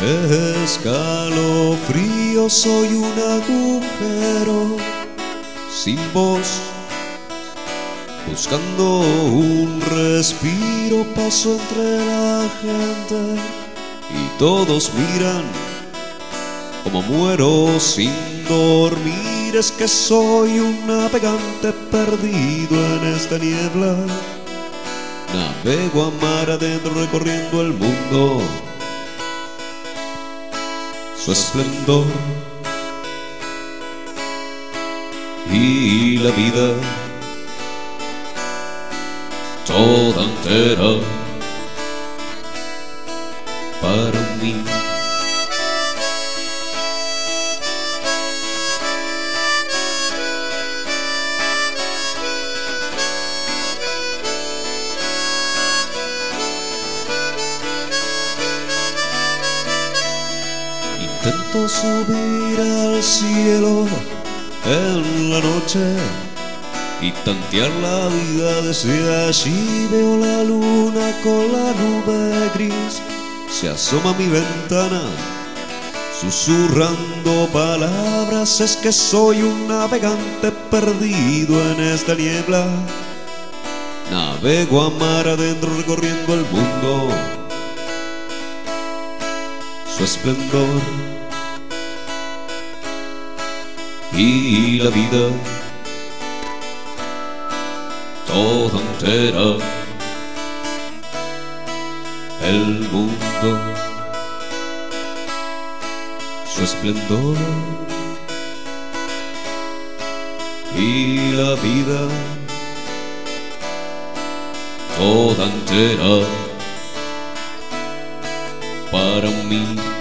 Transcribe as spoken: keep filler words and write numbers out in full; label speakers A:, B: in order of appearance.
A: Escalofrío, soy un agujero sin voz, buscando un respiro. Paso entre la gente y todos miran como muero sin dormir. Es que soy un navegante perdido en esta niebla. Navego a mar adentro recorriendo el mundo, su esplendor y la vida toda entera para mí. Intento subir al cielo en la noche y tantear la vida desde allí. Veo la luna con la nube gris, se asoma a mi ventana susurrando palabras. Es que soy un navegante perdido en esta niebla. Navego a mar adentro recorriendo el mundo, su esplendor y la vida toda entera, el mundo, su esplendor y la vida toda entera para mí.